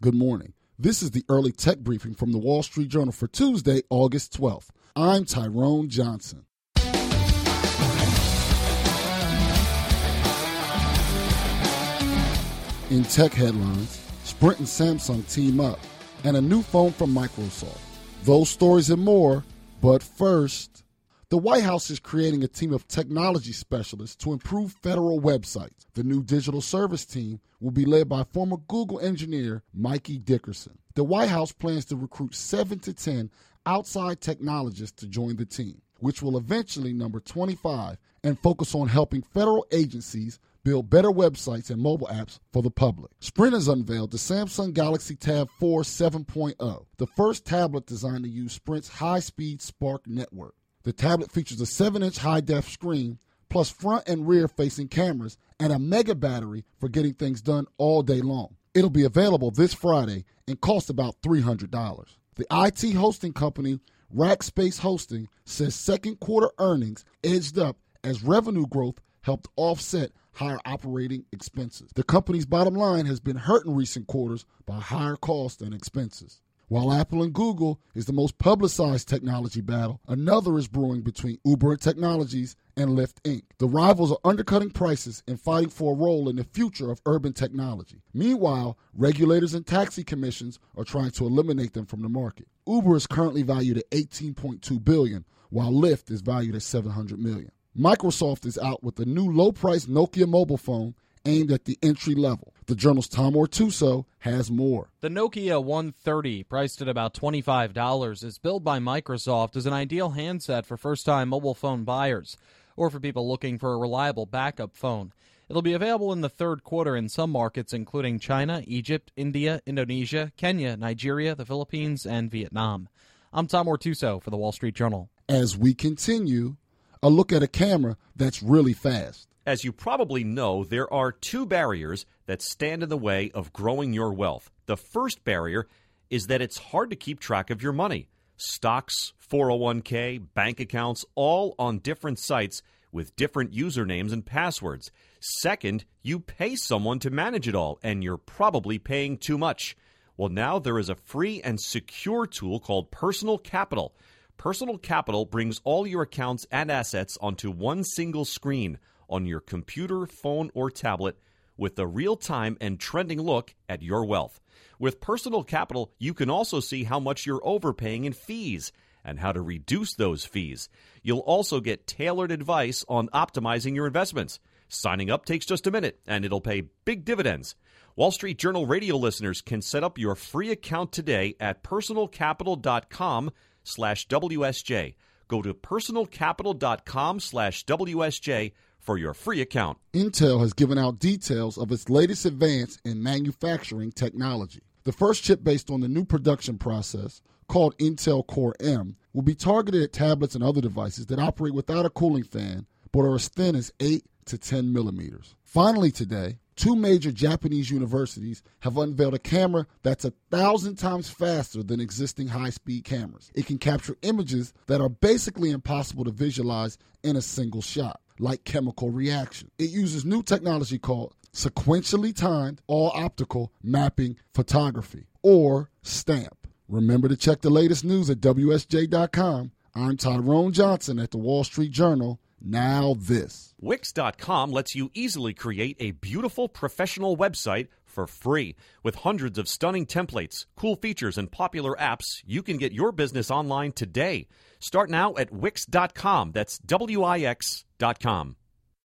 Good morning. This is the early tech briefing from the Wall Street Journal for Tuesday, August 12th. I'm Tyrone Johnson. In tech headlines, Sprint and Samsung team up, and a new phone from Microsoft. Those stories and more, but first, the White House is creating a team of technology specialists to improve federal websites. The new digital service team will be led by former Google engineer Mikey Dickerson. The White House plans to recruit 7 to 10 outside technologists to join the team, which will eventually number 25 and focus on helping federal agencies build better websites and mobile apps for the public. Sprint has unveiled the Samsung Galaxy Tab 4 7.0, the first tablet designed to use Sprint's high-speed Spark network. The tablet features a 7-inch high-def screen, plus front and rear-facing cameras, and a mega battery for getting things done all day long. It'll be available this Friday and cost about $300. The IT hosting company Rackspace Hosting says second quarter earnings edged up as revenue growth helped offset higher operating expenses. The company's bottom line has been hurt in recent quarters by higher costs and expenses. While Apple and Google is the most publicized technology battle, another is brewing between Uber Technologies and Lyft Inc. The rivals are undercutting prices and fighting for a role in the future of urban technology. Meanwhile, regulators and taxi commissions are trying to eliminate them from the market. Uber is currently valued at $18.2 billion, while Lyft is valued at $700 million. Microsoft is out with a new low-priced Nokia mobile phone aimed at the entry level. The Journal's Tom Ortuso has more. The Nokia 130, priced at about $25, is billed by Microsoft as an ideal handset for first-time mobile phone buyers or for people looking for a reliable backup phone. It'll be available in the third quarter in some markets, including China, Egypt, India, Indonesia, Kenya, Nigeria, the Philippines, and Vietnam. I'm Tom Ortuso for the Wall Street Journal. As we continue, a look at a camera that's really fast. As you probably know, there are two barriers that stand in the way of growing your wealth. The first barrier is that it's hard to keep track of your money. Stocks, 401k, bank accounts, all on different sites with different usernames and passwords. Second, you pay someone to manage it all, and you're probably paying too much. Well, now there is a free and secure tool called Personal Capital. Personal Capital brings all your accounts and assets onto one single screen on your computer, phone, or tablet with a real-time and trending look at your wealth. With Personal Capital, you can also see how much you're overpaying in fees and how to reduce those fees. You'll also get tailored advice on optimizing your investments. Signing up takes just a minute, and it'll pay big dividends. Wall Street Journal radio listeners can set up your free account today at personalcapital.com/WSJ. Go to personalcapital.com/WSJ for your free account. Intel has given out details of its latest advance in manufacturing technology. The first chip based on the new production process, called Intel Core M, will be targeted at tablets and other devices that operate without a cooling fan but are as thin as 8 to 10 millimeters. Finally today, two major Japanese universities have unveiled a camera that's 1,000 times faster than existing high-speed cameras. It can capture images that are basically impossible to visualize in a single shot, like chemical reaction. It uses new technology called sequentially timed all-optical mapping photography, or STAMP. Remember to check the latest news at WSJ.com. I'm Tyrone Johnson at the Wall Street Journal. Now this. Wix.com lets you easily create a beautiful professional website for free. With hundreds of stunning templates, cool features, and popular apps, you can get your business online today. Start now at Wix.com. That's Wix.com.